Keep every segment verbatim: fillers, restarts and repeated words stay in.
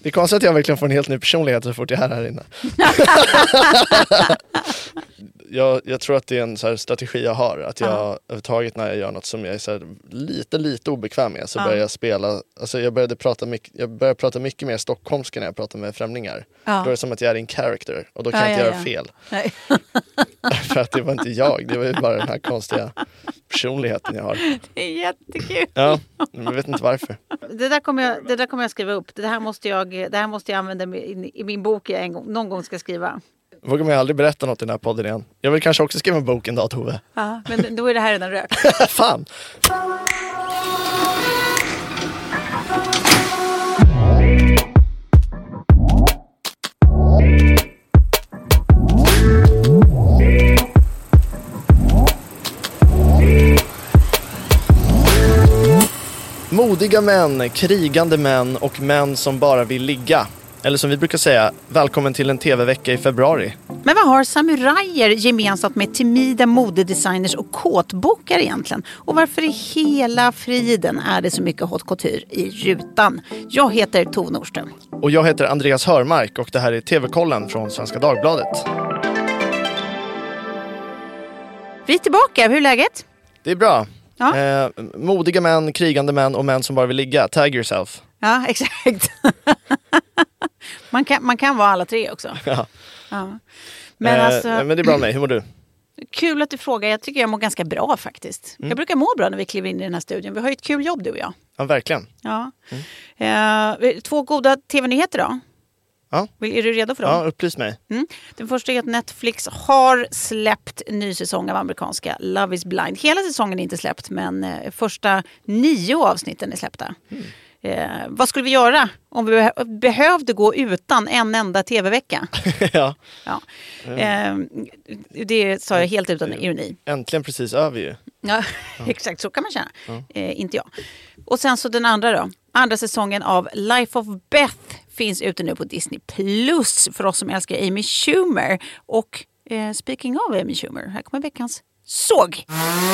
Det är konstigt att jag verkligen får en helt ny personlighet så fort jag är här inne. jag, jag tror att det är en så här strategi jag har. Att jag uh-huh. överhuvudtaget när jag gör något som jag är så här lite, lite obekväm med så uh-huh. börjar jag spela. Alltså jag började prata mycket, jag började prata mycket mer stockholmska när jag pratar med främlingar. Uh-huh. Då är det som att jag är en character. Och då kan uh, jag inte ja, göra ja. fel. För att det var inte jag. Det var ju bara den här konstiga personligheten jag har. Det är jättekul. Ja, men jag vet inte varför. Det där kommer jag, det där kommer jag skriva upp. Det här måste jag, det här måste jag använda i, i min bok jag en gång, någon gång ska skriva. Vågar man aldrig berätta något i den här podden igen. Jag vill kanske också skriva en bok en dag, Tove. Ja, men då är det här redan rökt. Fan! Modiga män, krigande män och män som bara vill ligga. Eller som vi brukar säga, välkommen till en tv-vecka i februari. Men vad har samurajer gemensamt med timida modedesigners och kåtbokar egentligen? Och varför i hela friden är det så mycket haute couture i rutan? Jag heter Tove Nordström. Och jag heter Andreas Hörmark och det här är T V-kollen från Svenska Dagbladet. Vi är tillbaka, hur är läget? Det är bra. Ja. Eh, modiga män, krigande män och män som bara vill ligga. Tag yourself. Ja, exakt. man, kan, man kan vara alla tre också. Ja. Ja. Men, eh, alltså, men det är bra med mig. Hur mår du? Kul att du frågar. Jag tycker jag mår ganska bra faktiskt. Mm. Jag brukar må bra när vi kliver in i den här studion. Vi har ju ett kul jobb du och jag. Ja, verkligen. Ja. Mm. Eh, två goda tv-nyheter då. Ja. Är du redo för dem? Ja, upplys mig. Mm. Den första är att Netflix har släppt en ny säsong av amerikanska Love is blind. Hela säsongen är inte släppt, men eh, första nio avsnitten är släppta. Mm. Eh, vad skulle vi göra om vi be- behövde gå utan en enda tv-vecka? ja. ja. Eh, det sa jag helt utan ironi. Äntligen precis över ju. Ja, ja. Exakt så kan man känna. Ja. Eh, inte jag. Och sen så den andra då. Andra säsongen av Life of Beth finns ute nu på Disney Plus för oss som älskar Amy Schumer. Och eh, speaking of Amy Schumer, här kommer veckans såg.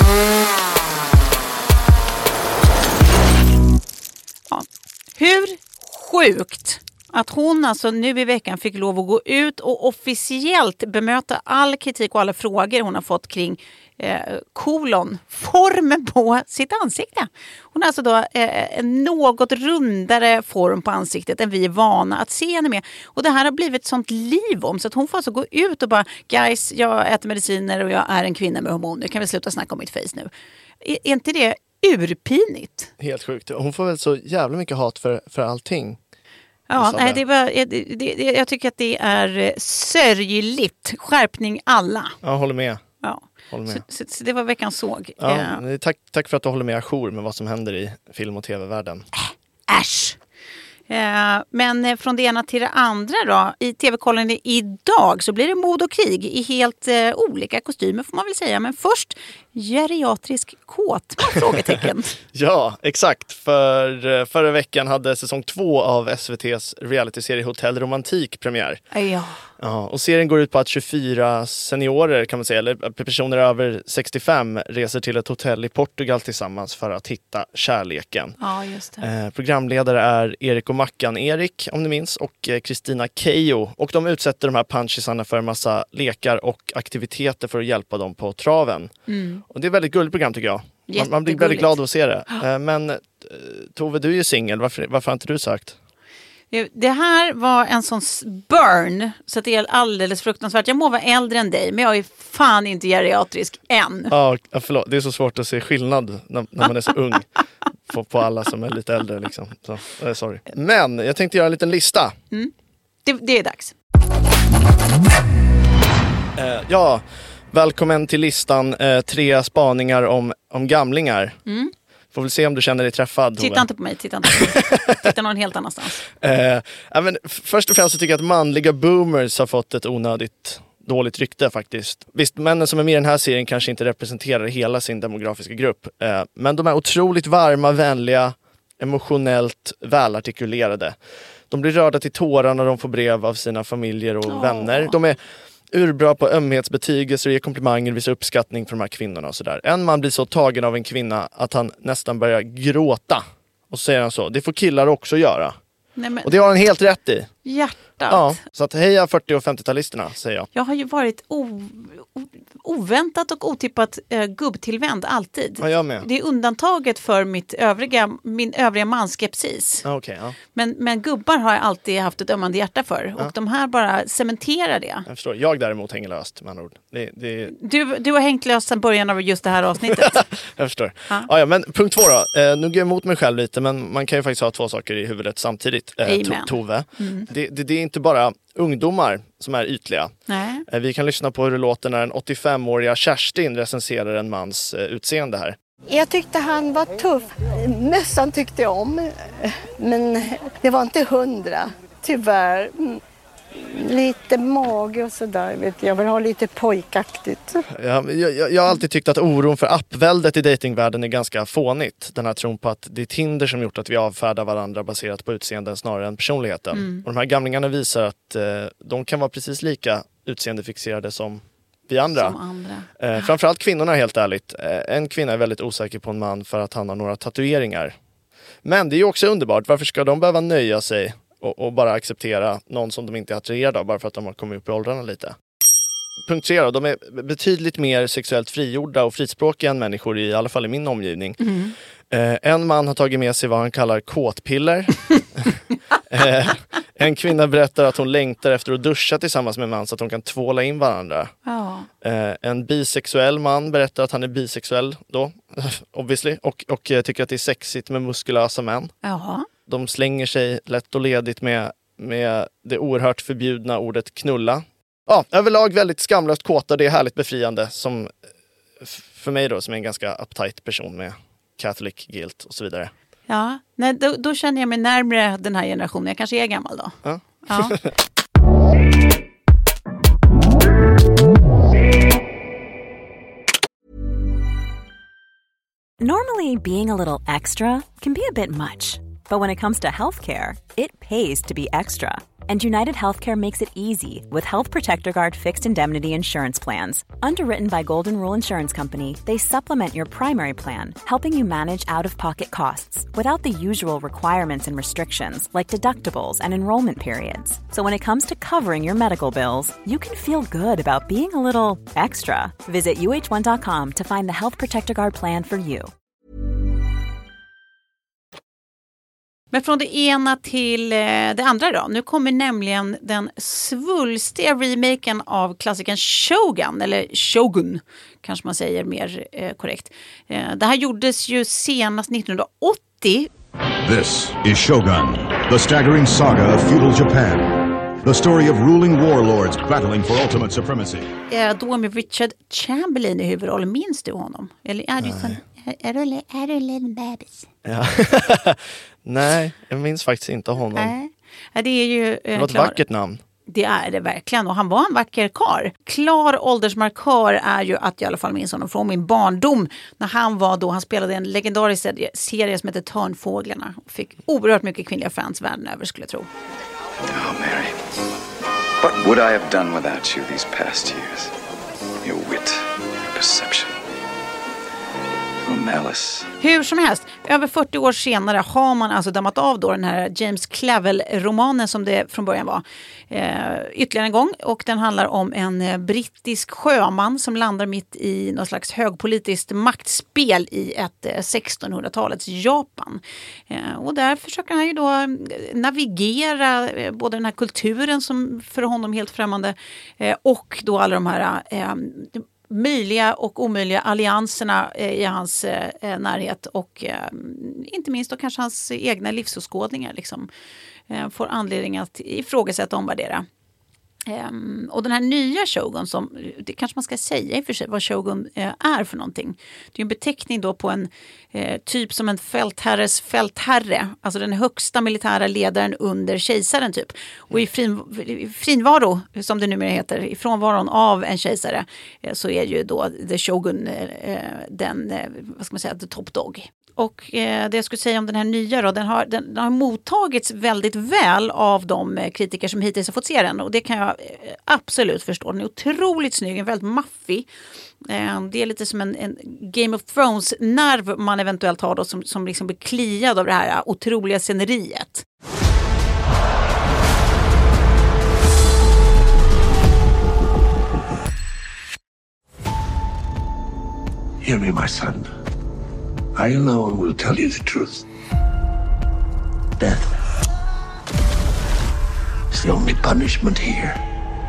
Ja. Hur sjukt att hon alltså nu i veckan fick lov att gå ut och officiellt bemöta all kritik och alla frågor hon har fått kring eh, kolon, formen på sitt ansikte. Hon har alltså då eh, en något rundare form på ansiktet än vi är vana att se henne med. Och det här har blivit sånt liv om så att hon får alltså gå ut och bara guys, jag äter mediciner och jag är en kvinna med hormoner. Kan vi sluta snacka om mitt face nu? Är, är inte det urpinigt? Helt sjukt. Hon får väl så jävla mycket hat för, för allting. Ja, nej, det var, det, det, jag tycker att det är sörjligt. Skärpning alla. Ja, håller med. Ja. Håller med. Så, så, så det var veckans såg. Ja, eh. tack, tack för att du håller med ajour med vad som händer i film- och tv-världen. Äsch! Eh, men från det ena till det andra då. I tv-kollen idag så blir det mod och krig i helt eh, olika kostymer får man väl säga. Men först geriatrisk kåt, frågetecken. Ja, exakt. För förra veckan hade säsong två av S V T:s realityserie Hotell Romantik premiär. Ja. Ja, och serien går ut på att tjugofyra seniorer kan man säga, eller personer över sextiofem reser till ett hotell i Portugal tillsammans för att hitta kärleken. Ja, just det. Eh, programledare är Erik och Mackan Erik, om ni minns, och Kristina eh, Keijo. Och de utsätter de här punchisarna för en massa lekar och aktiviteter för att hjälpa dem på traven. Mm. Och det är ett väldigt gulligt program tycker jag. Man, man blir väldigt glad att se det. Eh, men eh, Tove, du är ju singel. Varför, varför har inte du sagt? Det här var en sån burn så att det är alldeles fruktansvärt. Jag må vara äldre än dig men jag är fan inte geriatrisk än. Ja, förlåt. Det är så svårt att se skillnad när, när man är så ung på, på alla som är lite äldre. Liksom. Så, eh, sorry. Men jag tänkte göra en liten lista. Mm. Det, det är dags. Eh, ja, välkommen till listan. Eh, tre spaningar om, om gamlingar. Mm. Får väl se om du känner dig träffad. Titta Tove. inte på mig, titta inte på mig. Titta någon helt annanstans. Eh, ja, men först och främst så tycker jag att manliga boomers har fått ett onödigt dåligt rykte faktiskt. Visst, männen som är med i den här serien kanske inte representerar hela sin demografiska grupp. Eh, men de är otroligt varma, vänliga, emotionellt välartikulerade. De blir rörda till tårar när de får brev av sina familjer och oh. vänner. De är urbra på ömhetsbetygelser och ger komplimanger, visar uppskattning för de här kvinnorna och sådär. En man blir så tagen av en kvinna att han nästan börjar gråta. Och så säger han så, det får killar också göra. Nej, men... Och det har han helt rätt i. Hjärtat. Ja, så att heja fyrtio- och femtio-talisterna, säger jag. Jag har ju varit o- o- oväntat och otippat eh, gubbtillvänd alltid. Ja, jag med. Det är undantaget för mitt övriga, min övriga manskepsis. Ja, okay, ja. men, men gubbar har jag alltid haft ett ömmande hjärta för. Ja. Och de här bara cementerar det. Jag förstår. Jag däremot hänger löst, med andra ord. Det, det... Du, du har hängt löst sedan början av just det här avsnittet. Jag förstår. Ja. Ja, ja, men punkt två då. Eh, nu går jag emot mig själv lite, men man kan ju faktiskt ha två saker i huvudet samtidigt. Eh, to- Tove. Mm. Det, det, det är inte bara ungdomar som är ytliga. Nej. Eh, vi kan lyssna på hur det låter när den åttiofemåriga Kerstin recenserar en mans eh, utseende här. Jag tyckte han var tuff. Mössan tyckte jag om, men det var inte hundra. Tyvärr. Lite mage och sådär, vet jag. Jag vill ha lite pojkaktigt. Ja, jag, jag har alltid tyckt att oron för appväldet i datingvärlden är ganska fånigt. Den här tron på att det är Tinder som gjort att vi avfärdar varandra baserat på utseenden snarare än personligheten. Mm. Och de här gamlingarna visar att eh, de kan vara precis lika utseendefixerade som vi andra. Som andra. Eh, framförallt kvinnorna, helt ärligt. Eh, en kvinna är väldigt osäker på en man för att han har några tatueringar. Men det är ju också underbart. Varför ska de behöva nöja sig och, och bara acceptera någon som de inte är attraherade av bara för att de har kommit upp i åldrarna lite? Punkt tre då. De är betydligt mer sexuellt frigjorda och frispråkiga än människor, i alla fall i min omgivning. Mm. Eh, en man har tagit med sig vad han kallar kåtpiller. eh, en kvinna berättar att hon längtar efter att duscha tillsammans med en man så att de kan tvåla in varandra. Ja. Eh, en bisexuell man berättar att han är bisexuell då, obviously, och, och eh, tycker att det är sexigt med muskulösa män. Jaha. De slänger sig lätt och ledigt med, med det oerhört förbjudna ordet knulla. Ja, överlag väldigt skamlöst kåta. Det är härligt befriande som, för mig då, som är en ganska uptight person med Catholic guilt och så vidare. Ja, nej, då, då känner jag mig närmare den här generationen. Jag kanske är gammal då. Ja. Ja. Normally, being a little extra can be a bit much. But when it comes to healthcare, it pays to be extra. And United Healthcare makes it easy with Health Protector Guard fixed indemnity insurance plans. Underwritten by Golden Rule Insurance Company, they supplement your primary plan, helping you manage out-of-pocket costs without the usual requirements and restrictions like deductibles and enrollment periods. So when it comes to covering your medical bills, you can feel good about being a little extra. Visit U H one dot com to find the Health Protector Guard plan for you. Men från det ena till det andra då. Nu kommer nämligen den svulstiga remaken av klassikern Shogun, eller Shogun kanske man säger mer eh, korrekt. Eh, det här gjordes ju senast nittonhundraåttio. This is Shogun, the staggering saga of feudal Japan. The story of ruling warlords battling for ultimate supremacy. Eh, då med Richard Chamberlain i huvudrollen. Minns du honom? Eller är du sån... Är du, är du en liten bebis? Ja. Nej, jag minns faktiskt inte honom. Nej. Det är ju... Eh, det var ett klar. vackert namn. Det är det verkligen. Och han var en vacker karl. Klar åldersmarkör är ju att jag i alla fall minns honom från min barndom. När han var då, han spelade en legendarisk serie, serie som heter Törnfåglarna. Och fick oerhört mycket kvinnliga fans världen över, skulle jag tro. Oh, Mary. What would I have done without you these past years? Your wit, your perception. Hur som helst, över fyrtio år senare har man alltså dammat av då den här James Clavell-romanen som det från början var. Eh, ytterligare en gång, och den handlar om en eh, brittisk sjöman som landar mitt i något slags högpolitiskt maktspel i ett eh, sextonhundratalets Japan. Eh, och där försöker han ju då navigera eh, både den här kulturen som för honom helt främmande eh, och då alla de här eh, möjliga och omöjliga allianserna eh, i hans eh, närhet, och eh, inte minst då kanske hans egna livsåskådningar liksom, eh, får anledning att ifrågasätta och omvärdera. Um, och den här nya Shogun, som det kanske man ska säga i och för sig vad Shogun uh, är för någonting. Det är en beteckning då på en uh, typ som en fältherres fältherre, alltså den högsta militära ledaren under kejsaren typ. Och i frin, frinvaro, som det numera heter, i frånvaron av en kejsare, uh, så är ju då the Shogun uh, den, uh, vad ska man säga, the top dog. Och eh, det jag skulle säga om den här nya då, den har, den, den har mottagits väldigt väl av de eh, kritiker som hittills har fått se den. Och det kan jag eh, absolut förstå. Den är otroligt snygg, en väldigt maffig. Eh, det är lite som en, en Game of Thrones-nerv man eventuellt har då, som, som liksom blir kliad av det här otroliga sceneriet. Hear me, my son. I alone will tell you the truth. Death is the only punishment here.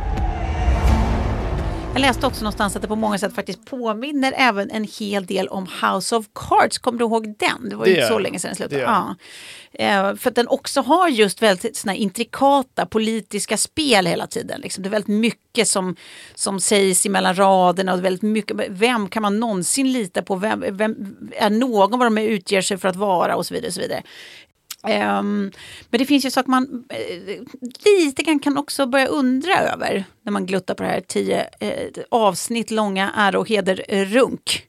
Jag läste också någonstans att det på många sätt faktiskt påminner även en hel del om House of Cards. Kommer du ihåg den? Det var ju inte så länge sedan den slutade. Ja. Eh, för att den också har just väldigt såna intrikata politiska spel hela tiden. Liksom. Det är väldigt mycket som, som sägs mellan raderna. Och väldigt mycket, vem kan man någonsin lita på? Vem, vem är någon vad de utger sig för att vara? Och så vidare. Och så vidare. Um, men det finns ju saker man uh, lite grann kan också börja undra över när man gluttar på det här tio uh, avsnitt långa ära- och heder-runk.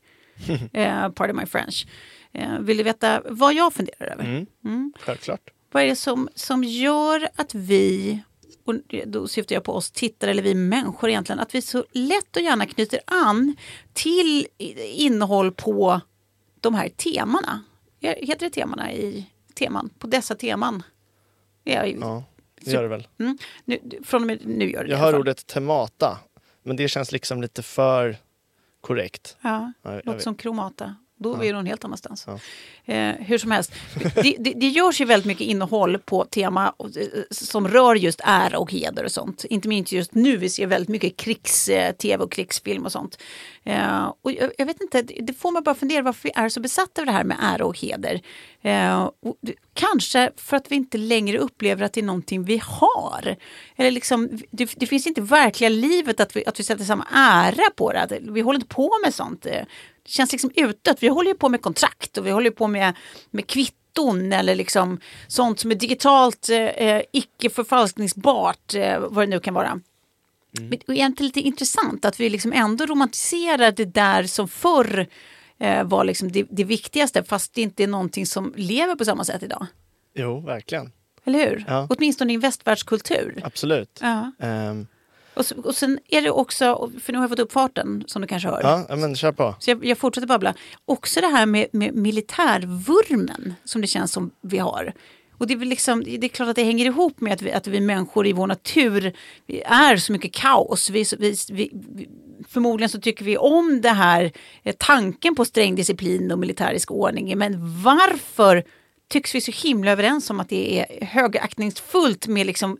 uh, pardon my French. Uh, vill du veta vad jag funderar över? Mm. Mm. Självklart. Vad är det som, som gör att vi, och då syftar jag på oss tittare eller vi människor egentligen, att vi så lätt och gärna knyter an till innehåll på de här temana? Heter det temana i teman, på dessa teman. Ja, ja det gör det väl. Mm, nu, från och med nu gör det. Jag hör ordet temata, men det känns liksom lite för korrekt. Ja, ja låter som kromata. Då ja. är det någon helt annanstans. Ja. Eh, hur som helst. Det, det, det görs ju väldigt mycket innehåll på tema som rör just ära och heder och sånt. Inte minst just nu, vi ser väldigt mycket krigs-tv och krigsfilm och sånt. Eh, och jag, jag vet inte, det får man bara fundera varför vi är så besatta av det här med ära och heder. Eh, och kanske för att vi inte längre upplever att det är någonting vi har. Eller liksom, det, det finns inte verkliga livet att vi, att vi sätter samma ära på det. Vi håller inte på med sånt. Det känns liksom utåt. Vi håller ju på med kontrakt och vi håller på med, med kvitton eller liksom sånt som är digitalt eh, icke förfalskningsbart, eh, vad det nu kan vara. Mm. Men det är egentligen lite intressant att vi liksom ändå romantiserar det där som förr eh, var liksom det, det viktigaste, fast det inte är någonting som lever på samma sätt idag. Jo, verkligen. Eller hur? Ja. Åtminstone i en västvärldskultur. Absolut. Ja. Um. Och, så, och sen är det också, för nu har jag fått upp farten som du kanske hör. Ja, men kör på. Så jag, jag fortsätter babbla. Också det här med, med militärvurmen som det känns som vi har. Och det är väl liksom, det är klart att det hänger ihop med att vi, att vi människor i vår natur vi är så mycket kaos. Vi, vi, vi, förmodligen så tycker vi om det här tanken på sträng disciplin och militärisk ordning. Men varför tycks vi så himla överens om att det är högaktningsfullt med liksom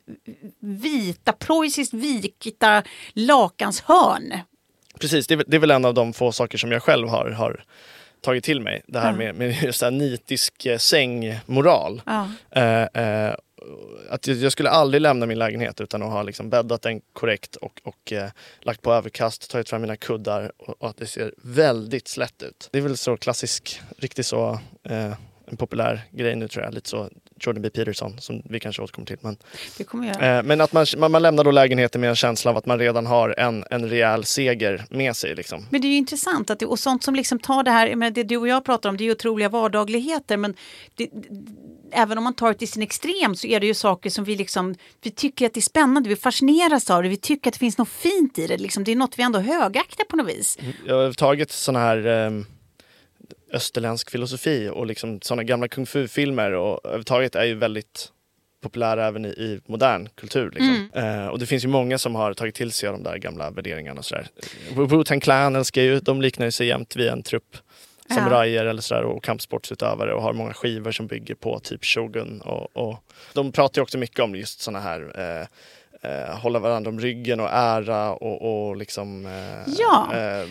vita, projisiskt vikta lakanshörn? Precis, det är, det är väl en av de få saker som jag själv har, har tagit till mig. Det här ja. med, med just här nitisk eh, sängmoral. Ja. Eh, eh, att jag skulle aldrig lämna min lägenhet utan att ha liksom bäddat den korrekt och, och eh, lagt på överkast, tagit fram mina kuddar och, och att det ser väldigt slätt ut. Det är väl så klassisk, riktigt så... Eh, en populär grej nu tror jag, lite så Jordan B. Peterson som vi kanske återkommer till. Men, det kommer jag. Eh, men att man, man, man lämnar då lägenheten med en känsla av att man redan har en, en rejäl seger med sig. Liksom. Men det är ju intressant att det, och sånt som liksom tar det här, men det du och jag pratar om, det är ju otroliga vardagligheter, men det, det, även om man tar det till sin extrem så är det ju saker som vi liksom, vi tycker att det är spännande, vi fascineras av det, vi tycker att det finns något fint i det, liksom. Det är något vi ändå högaktar på något vis. Jag har tagit såna här eh, österländsk filosofi och liksom sådana gamla kung fu-filmer och överhuvudtaget är ju väldigt populära även i, i modern kultur. Liksom. Mm. Eh, och det finns ju många som har tagit till sig av de där gamla värderingarna och sådär. Wu-Tang Clan älskar ju, de liknar ju sig jämt vid en trupp samurajer ja. eller sådär och kampsportsutövare och har många skivor som bygger på typ Shogun och, och de pratar ju också mycket om just sådana här eh, eh, hålla varandra om ryggen och ära och, och liksom eh, ja. eh,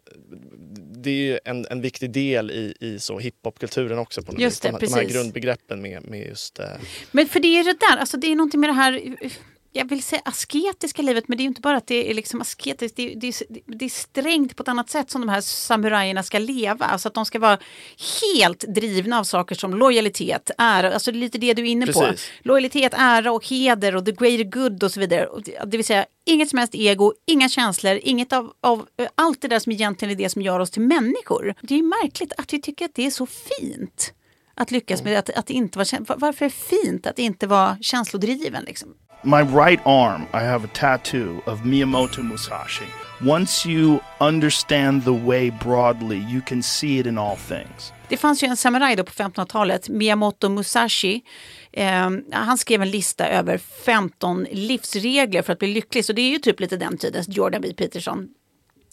det är ju en, en viktig del i, i så hiphopkulturen också på något just det, vis. De, de här grundbegreppen med, med just... Eh... Men för det är det där, alltså det är någonting med det här, jag vill säga asketiska livet, men det är ju inte bara att det är liksom asketiskt, det är, det, är, det är strängt på ett annat sätt som de här samurajerna ska leva. Alltså att de ska vara helt drivna av saker som lojalitet, ära, alltså det är lite det du är inne Precis. på. Lojalitet, ära och heder och the greater good och så vidare. Det vill säga inget som helst ego, inga känslor, inget av, av allt det där som egentligen är det som gör oss till människor. Det är ju märkligt att vi tycker att det är så fint att lyckas med att, att det inte vara, varför är det fint att inte vara känslodriven liksom? My right arm, I have a tattoo of Miyamoto Musashi. Once you understand the way broadly, you can see it in all things. Det fanns ju en samuraj då på femtonhundratalet, Miyamoto Musashi. Eh, han skrev en lista över femton livsregler för att bli lycklig. Så det är ju typ lite den tidens Jordan B. Peterson.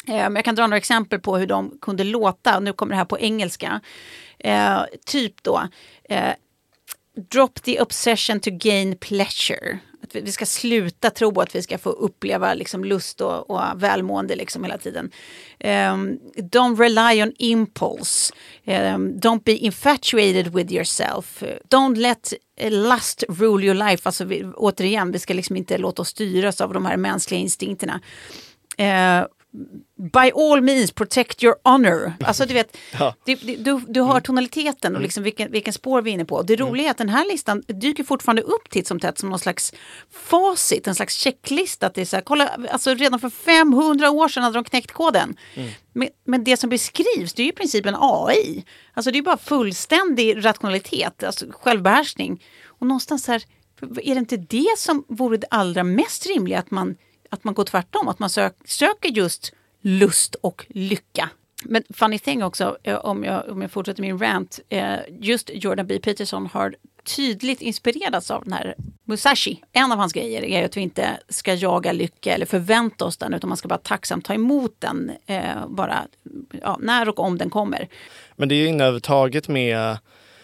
Men jag kan dra några exempel på hur de kunde låta. Nu kommer det här på engelska. Eh, typ då. Eh, Drop the obsession to gain pleasure. Att vi, vi ska sluta tro att vi ska få uppleva liksom, lust och, och välmående liksom, hela tiden. Um, don't rely on impulse. Um, don't be infatuated with yourself. Don't let lust rule your life. Alltså, vi, återigen, vi ska liksom inte låta oss styras av de här mänskliga instinkterna. Uh, by all means protect your honor. Alltså du vet, ja. du, du, du hör tonaliteten och liksom vilken, vilken spår vi är inne på. Det roliga är att den här listan dyker fortfarande upp titt som tätt som någon slags facit, en slags checklista. Att det är så här, kolla, alltså redan för femhundra år sedan hade de knäckt koden. Mm. Men, men det som beskrivs, det är ju i princip en A I. Alltså det är bara fullständig rationalitet, alltså självbehärskning. Och någonstans här, är det inte det som vore det allra mest rimliga, att man Att man går tvärtom, att man sök, söker just lust och lycka. Men funny thing också, om jag, om jag fortsätter min rant, just Jordan B. Peterson har tydligt inspirerats av den här Musashi. En av hans grejer är att vi inte ska jaga lycka eller förvänta oss den, utan man ska bara tacksamt ta emot den, bara ja, när och om den kommer. Men det är ju överhuvudtaget med...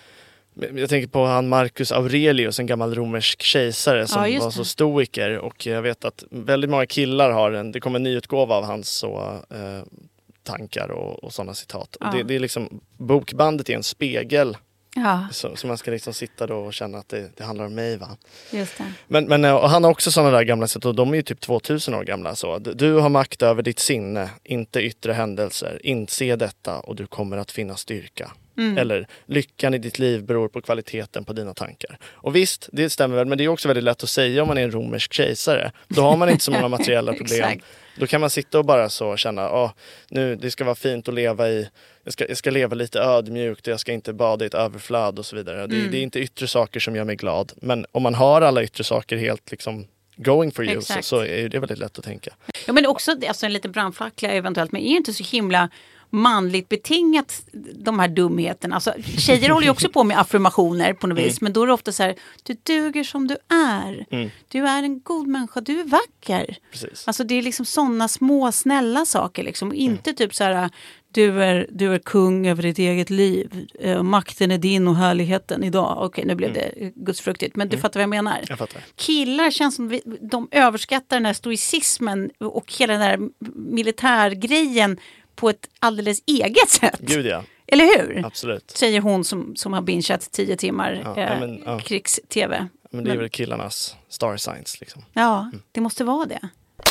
Jag tänker på han Marcus Aurelius, en gammal romersk kejsare som ja, var så stoiker, och jag vet att väldigt många killar har en, det kommer en ny utgåva av hans så, eh, tankar och, och sådana citat. Ja. Och det, det är liksom, bokbandet är en spegel. Ja. Så, så man ska liksom sitta då och känna att det, det handlar om mig, va? Just det. Men, men och han har också sådana där gamla sätt, och de är ju typ tvåtusen år gamla. Så. Du har makt över ditt sinne, inte yttre händelser. Inse detta och du kommer att finna styrka. Mm. Eller lyckan i ditt liv beror på kvaliteten på dina tankar. Och visst, det stämmer väl, men det är också väldigt lätt att säga om man är en romersk kejsare. Då har man inte så många materiella problem. Då kan man sitta och bara så känna, åh, nu det ska vara fint att leva i, jag ska, jag ska leva lite ödmjukt och jag ska inte bada i ett överflöd och så vidare. Mm. Det, det är inte yttre saker som gör mig glad. Men om man har alla yttre saker helt liksom going for you, så, så är det väldigt lätt att tänka. Ja, men också alltså en liten brandfackla eventuellt, men är inte så himla manligt betingat de här dumheterna. Alltså, tjejer håller ju också på med affirmationer på något vis, mm. men då är det ofta så här, du duger som du är. Mm. Du är en god människa, du är vacker. Precis. Alltså det är liksom sådana små snälla saker liksom. Och inte mm. typ så här, du är, du är kung över ditt eget liv. Uh, makten är din och härligheten idag. Okej, okay, nu blev mm. det gudsfruktigt. Men du mm. fattar vad jag menar. Jag fattar. Killar känns som vi, de överskattar den här stoicismen och hela den här militärgrejen på ett alldeles eget sätt. Gud, ja. Eller hur? Absolut. Säger hon som, som har bingeat tio timmar ja, eh, men, ja. krigs-tv. Men det är väl killarnas star signs liksom. Ja, mm. det måste vara det.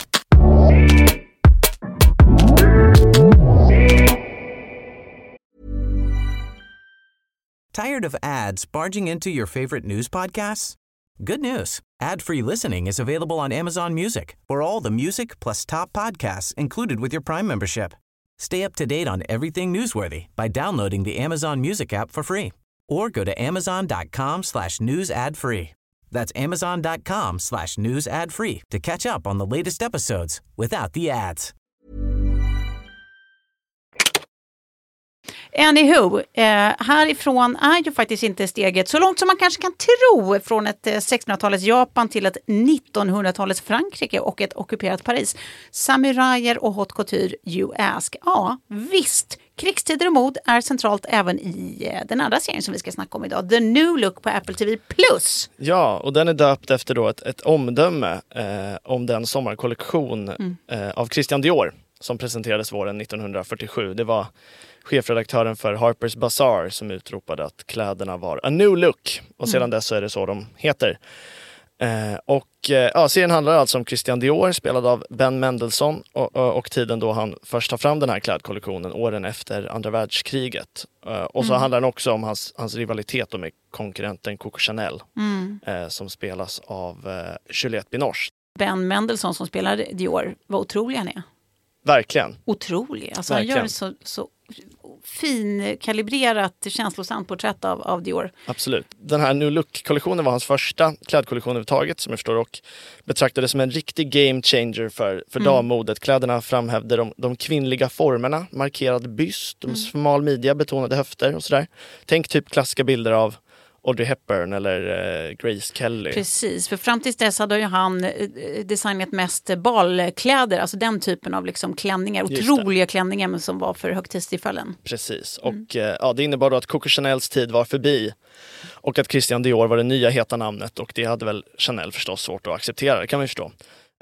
Tired of ads barging into your favorite news podcasts? Good news. Ad-free listening is available on Amazon Music for all the music plus top podcasts included with your Prime membership. Stay up to date on everything newsworthy by downloading the Amazon Music app for free or go to amazon.com slash news ad free. That's amazon.com slash news ad free to catch up on the latest episodes without the ads. Anywho, eh, härifrån är ju faktiskt inte steget så långt som man kanske kan tro från ett eh, sextonhundratalets Japan till ett nittonhundratalets Frankrike och ett ockuperat Paris. Samurajer och haute couture, you ask. Ja, visst. Krigstider och mod är centralt även i eh, den andra serien som vi ska snacka om idag. The New Look på Apple T V plus. Ja, och den är döpt efter då ett, ett omdöme eh, om den sommarkollektion mm. eh, av Christian Dior som presenterades våren nittonhundrafyrtiosju. Det var chefredaktören för Harper's Bazaar som utropade att kläderna var a new look. Och sedan mm. dess så är det så de heter. Eh, och eh, ja, serien handlar alltså om Christian Dior, spelad av Ben Mendelsohn, och, och, och tiden då han först tar fram den här klädkollektionen, åren efter andra världskriget. Eh, och så mm. handlar den också om hans, hans rivalitet med konkurrenten Coco Chanel, mm. eh, som spelas av eh, Juliette Binoche. Ben Mendelsohn som spelar Dior, vad otrolig han är. Verkligen. Otrolig. Alltså Verkligen. Han gör så, så fin, kalibrerat, känslosamt porträtt av, av Dior. Absolut. Den här New Look-kollektionen var hans första klädkollektion överhuvudtaget, som jag förstår, och betraktades som en riktig game changer för, för mm. dammodet. Kläderna framhävde de, de kvinnliga formerna, markerad byst, de mm. smal midja, betonade höfter och sådär. Tänk typ klassiska bilder av Audrey Hepburn eller eh, Grace Kelly. Precis, för fram tills dess hade ju han eh, designat mest balkläder, alltså den typen av liksom klänningar, otroliga klänningar men som var för högtidstillfällen. Precis, och mm. eh, ja, det innebar då att Coco Chanels tid var förbi och att Christian Dior var det nya heta namnet, och det hade väl Chanel förstås svårt att acceptera, det kan man ju förstå.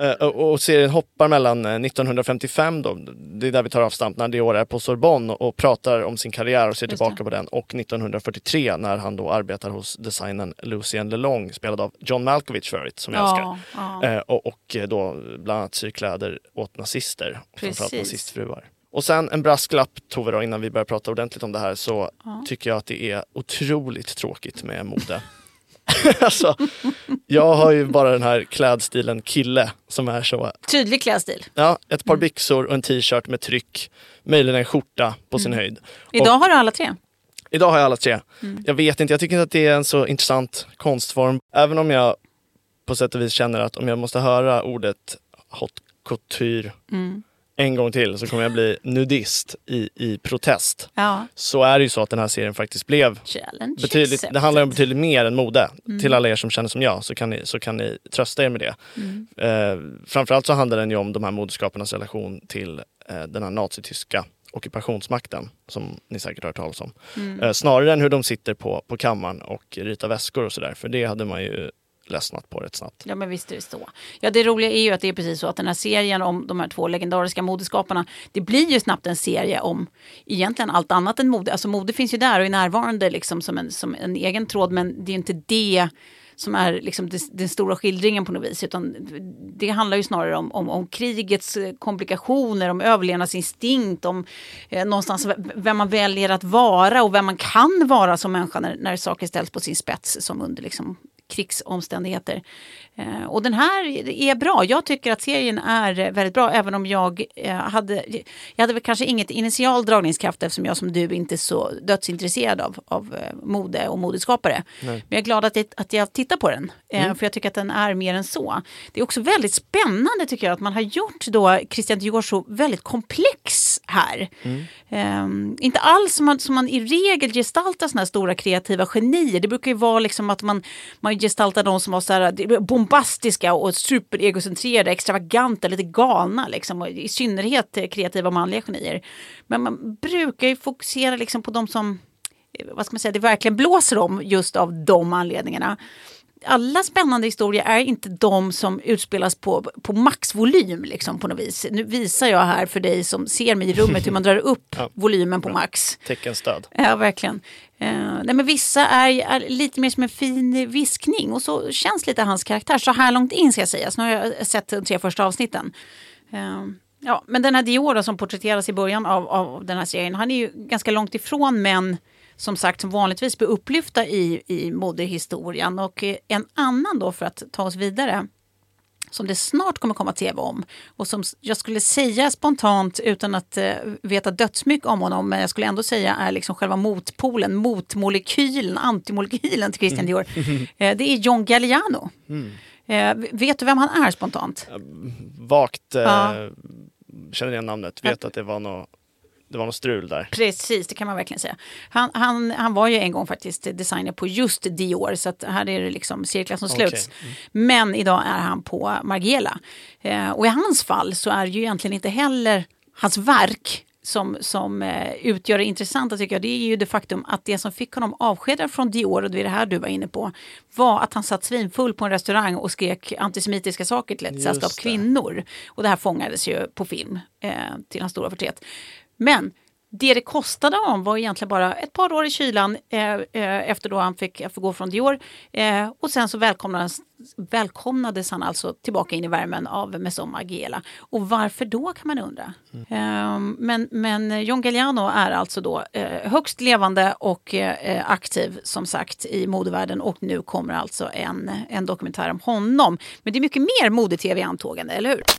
Och serien hoppar mellan nittonhundrafemtiofem då, det är där vi tar avstamp när Dior är på Sorbonne och pratar om sin karriär och ser tillbaka på den, och nittonhundrafyrtiotre när han då arbetar hos designern Lucien Lelong, spelad av John Malkovich förut, som jag ja, älskar. Ja. Och, och då bland annat syr kläder åt nazister, framförallt nazistfruar. Och sen en brasklapp, Tove, då, innan vi börjar prata ordentligt om det här, så ja. tycker jag att det är otroligt tråkigt med mode. Alltså, jag har ju bara den här klädstilen kille som är så... Tydlig klädstil. Ja, ett par byxor och en t-shirt med tryck. Möjligen en skjorta på sin mm. höjd. Idag och, har du alla tre. Idag har jag alla tre. Mm. Jag vet inte, jag tycker inte att det är en så intressant konstform. Även om jag på sätt och vis känner att om jag måste höra ordet hot couture mm. en gång till så kommer jag bli nudist i, i protest. Ja. Så är det ju så att den här serien faktiskt blev betydligt, det handlar om betydligt mer än mode. Mm. Till alla er som känner som jag så kan ni, så kan ni trösta er med det. Mm. Eh, framförallt så handlar den ju om de här modeskaparnas relation till eh, den här nazityska ockupationsmakten som ni säkert har hört talas om. Mm. Eh, snarare än hur de sitter på, på kammaren och ritar väskor och sådär. För det hade man ju ledsnat på rätt snabbt. Ja, men visst är det så. Ja, det roliga är ju att det är precis så att den här serien om de här två legendariska modeskaparna, det blir ju snabbt en serie om egentligen allt annat än mode. Alltså mode finns ju där och är närvarande liksom som en, som en egen tråd, men det är ju inte det som är liksom det, den stora skildringen på något vis, utan det handlar ju snarare om, om, om krigets komplikationer, om överlevnadsinstinkt, om eh, någonstans vem man väljer att vara och vem man kan vara som människa när, när saker ställs på sin spets som under liksom krigsomständigheter. Eh, och den här är bra. Jag tycker att serien är väldigt bra, även om jag eh, hade jag hade väl kanske inget initial dragningskraft eftersom jag som du inte är så dödsintresserad av, av eh, mode och modeskapare. Nej. Men jag är glad att, det, att jag tittar på den. Eh, mm. För jag tycker att den är mer än så. Det är också väldigt spännande tycker jag att man har gjort då Christian Dior så väldigt komplex här. Mm. Eh, inte alls som man, som man i regel gestaltar såna här stora kreativa genier. Det brukar ju vara liksom att man, man gestaltar de som var så här bombastiska och superegocentrerade, extravaganta, lite galna liksom, och i synnerhet kreativa manliga genier. Men man brukar ju fokusera liksom på de som, vad ska man säga, det verkligen blåser om just av de anledningarna. Alla spännande historier är inte de som utspelas på, på maxvolym liksom, på något vis. Nu visar jag här för dig som ser mig i rummet hur man drar upp ja, volymen på bra. Max. Teckenstöd. Ja, verkligen. Uh, nej, men vissa är, är lite mer som en fin viskning och så känns lite hans karaktär så här långt in ska jag säga. Så nu har jag sett de tre första avsnitten. Uh, ja, men den här Dior då, som porträtteras i början av, av den här serien, han är ju ganska långt ifrån män som sagt som vanligtvis blir upplyfta i, i modehistorien. Och en annan då för att ta oss vidare som det snart kommer komma tv om och som jag skulle säga spontant utan att uh, veta dödsmycket om honom, men jag skulle ändå säga är liksom själva motpolen, motmolekylen, antimolekylen till Christian Dior. uh, det är John Galliano. Mm. Uh, vet du vem han är spontant? Uh, vagt uh, ja. Känner igen namnet, vet uh. att det var något Det var något strul där. Precis, det kan man verkligen säga. Han, han, han var ju en gång faktiskt designer på just Dior, så att här är det liksom cirklar som sluts. Okay. Mm. Men idag är han på Margiela. Eh, och i hans fall så är det ju egentligen inte heller hans verk som, som eh, utgör det intressanta tycker jag. Det är ju det faktum att det som fick honom avskedad från Dior, och det är det här du var inne på, var att han satt svinfull på en restaurang och skrek antisemitiska saker till ett sällskap kvinnor. Och det här fångades ju på film eh, till hans stora förtret. Men det det kostade honom var egentligen bara ett par år i kylan eh, eh, efter då han fick gå från Dior. Eh, och sen så välkomnades, välkomnades han alltså tillbaka in i värmen av Maison Margiela. Och varför då kan man undra. Mm. Eh, men, men John Galliano är alltså då eh, högst levande och eh, aktiv som sagt i modevärlden. Och nu kommer alltså en, en dokumentär om honom. Men det är mycket mer mode-tv i antågande, eller hur?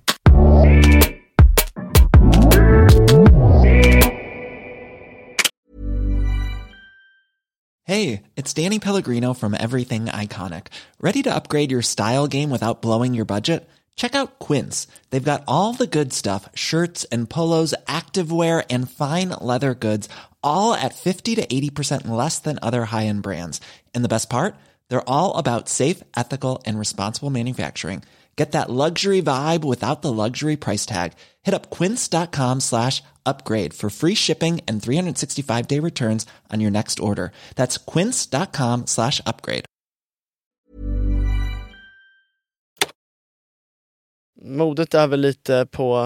Hey, it's Danny Pellegrino from Everything Iconic. Ready to upgrade your style game without blowing your budget? Check out Quince. They've got all the good stuff, shirts and polos, activewear and fine leather goods, all at fifty to eighty percent less than other high-end brands. And the best part? They're all about safe, ethical, and responsible manufacturing. Get that luxury vibe without the luxury price tag. Hit up quince.com slash upgrade for free shipping and three sixty-five day returns on your next order. That's quince.com slash upgrade. Modet är väl lite på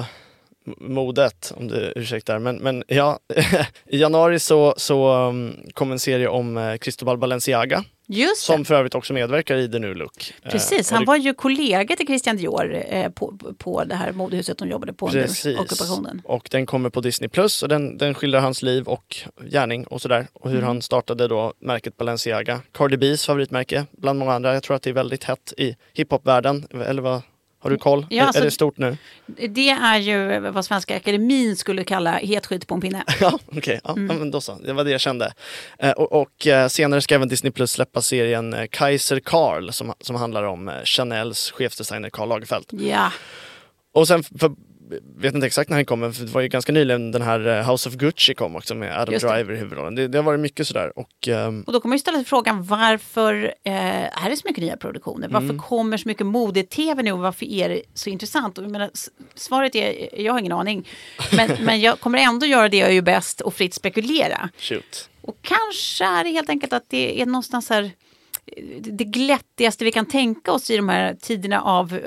modet, om du ursäktar. Men, men ja, i januari så, så um, kom en serie om uh, Cristobal Balenciaga. Just som för övrigt också medverkar i The New Look. Precis, han var ju kollega till Christian Dior eh, på, på det här modehuset de jobbade på Precis. under ockupationen. Och den kommer på Disney Plus och den, den skildrar hans liv och gärning och sådär. Och hur mm. han startade då märket Balenciaga. Cardi B's favoritmärke bland många andra. Jag tror att det är väldigt hett i hiphopvärlden. Eller vad? Har du koll? Ja, alltså, är det stort nu? Det är ju vad Svenska Akademin skulle kalla het skit på en pinne. Ja, okej. Okay. Ja, mm. men då så. Det var det jag kände. Eh, och, och senare ska även Disney Plus släppa serien eh, Kaiser Karl som, som handlar om eh, Chanels chefsdesigner Karl Lagerfeld. Ja. Och sen, för, vet inte exakt när han kommer, för det var ju ganska nyligen den här House of Gucci kom också med Adam Driver i huvudrollen. Det, det har varit mycket sådär. Och, um... och då kommer man ju ställa sig frågan varför eh, är det så mycket nya produktioner? Varför mm. kommer så mycket mode-tv nu och varför är det så intressant? Och jag menar, svaret är, jag har ingen aning. Men, men jag kommer ändå göra det jag är ju bäst och fritt spekulera. Shoot. Och kanske är det helt enkelt att det är någonstans här det glättigaste vi kan tänka oss i de här tiderna av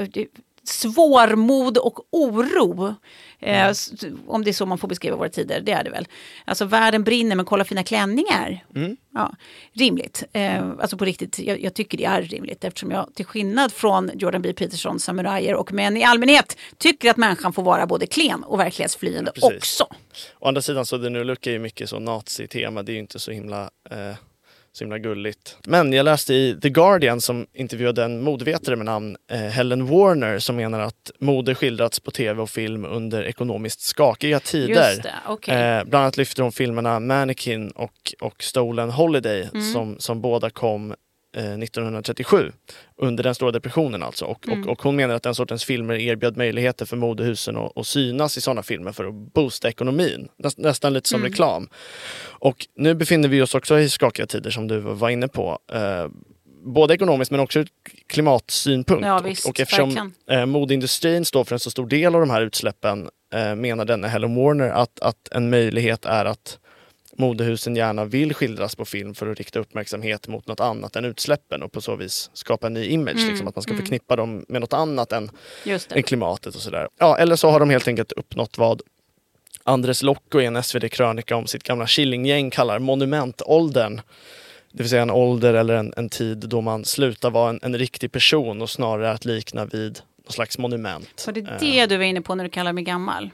svårmod och oro. Mm. Eh, om det är så man får beskriva våra tider, det är det väl. Alltså världen brinner men kolla fina klänningar. Mm. Ja, rimligt. Eh, alltså på riktigt, jag, jag tycker det är rimligt eftersom jag till skillnad från Jordan B. Peterson, samurajer och män i allmänhet tycker att människan får vara både klen och verklighetsflyende ja, också. Å andra sidan så det nu lookar ju mycket så nazi-tema, det är ju inte så himla... Eh... så himla gulligt. Men jag läste i The Guardian som intervjuade en modevetare med namn eh, Helen Warner som menar att mode skildrats på tv och film under ekonomiskt skakiga tider. Just det, okay. eh, bland annat lyfter hon filmerna Mannequin och, och Stolen Holiday mm. som, som båda kom eh, nittonhundratrettiosju under den stora depressionen alltså. Och, mm. och, och hon menar att den sortens filmer erbjöd möjligheter för modehusen att, att synas i sådana filmer för att boosta ekonomin. Näst, nästan lite som mm. reklam. Och nu befinner vi oss också i skakiga tider som du var inne på. Eh, både ekonomiskt men också ur klimatsynpunkt. Ja, visst, och, och eftersom eh, modeindustrin står för en så stor del av de här utsläppen eh, menar denna Helen Warner att, att en möjlighet är att modehusen gärna vill skildras på film för att rikta uppmärksamhet mot något annat än utsläppen och på så vis skapa en ny image. Mm, liksom, att man ska mm. förknippa dem med något annat än, än klimatet och sådär. Ja, eller så har de helt enkelt uppnått vad Andres Locko i en S V D-krönika om sitt gamla Killinggäng kallar monumentåldern. Det vill säga en ålder eller en, en tid då man slutar vara en, en riktig person och snarare att likna vid någon slags monument. Var det det du var inne på när du kallar mig gammal?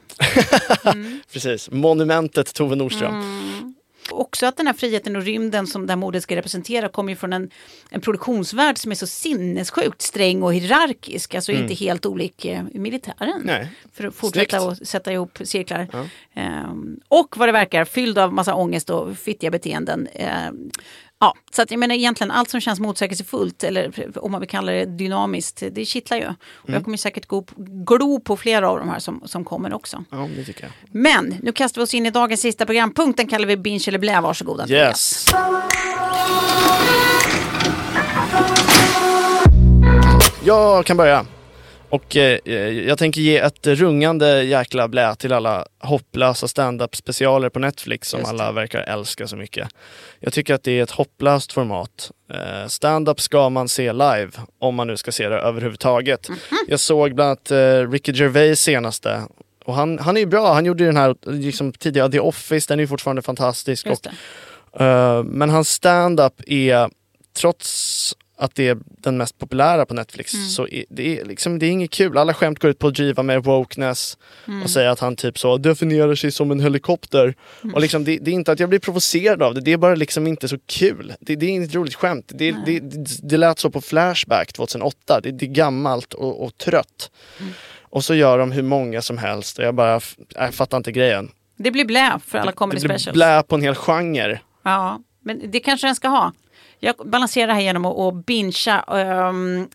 Mm. Precis, monumentet Tove Nordström. Mm. Också att den här friheten och rymden som där modet ska representera kommer ju från en, en produktionsvärld som är så sinnessjukt sträng och hierarkisk. Alltså mm. inte helt olik eh, militären. Nej. För att fortsätta att sätta ihop cirklar. Ja. Um, och vad det verkar, fylld av massa ångest och fittiga beteenden. Um, Ja, så att jag menar egentligen allt som känns motsägelsefullt eller om man vill kalla det dynamiskt, det kittlar ju. Och mm. jag kommer säkert gå glo på flera av de här som, som kommer också. Ja, det tycker jag. Men nu kastar vi oss in i dagens sista programpunkt. Den kallar vi Binge eller blä. Varsågod. Yes. Jag kan börja. Och eh, jag tänker ge ett rungande jäkla blä till alla hopplösa stand-up specialer på Netflix som alla verkar älska så mycket. Jag tycker att det är ett hopplöst format. Eh, stand-up ska man se live om man nu ska se det överhuvudtaget. Mm-hmm. Jag såg bland annat eh, Ricky Gervais senaste. Och han, han är ju bra. Han gjorde ju den här liksom, tidigare The Office. Den är ju fortfarande fantastisk. Och, eh, men hans stand-up är trots att det är den mest populära på Netflix mm. så är, det, är liksom, det är inget kul. Alla skämt går ut på att driva med wokeness mm. och säga att han typ så definierar sig som en helikopter. Mm. Och liksom, det, det är inte att jag blir provocerad av det. Det är bara liksom inte så kul. Det, det är inget roligt skämt. Det, det, det, det lät så på Flashback tjugohundraåtta. Det, det är gammalt och, och trött. Mm. Och så gör de hur många som helst. Och jag bara, jag fattar inte grejen. Det blir blä för alla comedy specials. Det blir blä på en hel genre. Ja, men det kanske den ska ha. Jag balanserar det här genom att, att bingea um,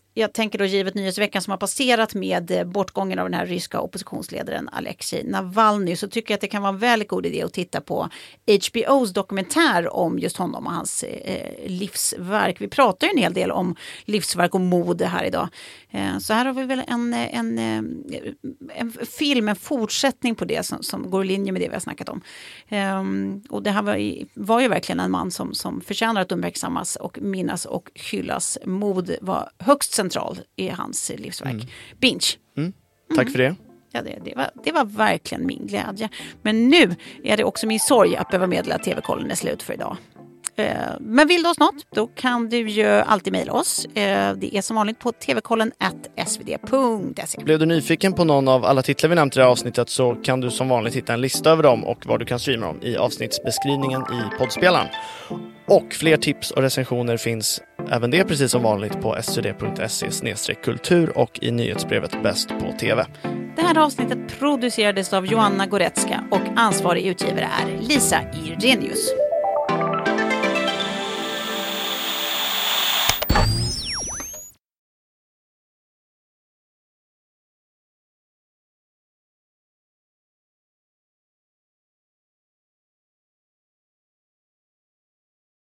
jag tänker då givet nyhetsveckan som har passerat med bortgången av den här ryska oppositionsledaren Alexej Navalny, så tycker jag att det kan vara en väldigt god idé att titta på H B O's dokumentär om just honom och hans eh, livsverk. Vi pratar ju en hel del om livsverk och mode här idag. Eh, så här har vi väl en, en, en, en film, en fortsättning på det som, som går i linje med det vi har snackat om. Eh, och det här var, var ju verkligen en man som, som förtjänar att uppmärksammas och minnas och hyllas. Mod var högst central i hans livsverk. Mm. Binge. Mm. Tack mm. för det. Ja, det, det, var, det var verkligen min glädje. Men nu är det också min sorg att behöva meddela att T V-kollen är slut för idag. Eh, men vill du oss något, då kan du ju alltid mejla oss. Eh, det är som vanligt på tvkollen at s v d punkt se. Blev du nyfiken på någon av alla titlar vi nämnt i det här avsnittet, så kan du som vanligt hitta en lista över dem och var du kan streama dem i avsnittsbeskrivningen i poddspelaren. Och fler tips och recensioner finns även det precis som vanligt på s v d punkt se slash kultur och i nyhetsbrevet Bäst på T V. Det här avsnittet producerades av Joanna Goretzka och ansvarig utgivare är Lisa Irenius.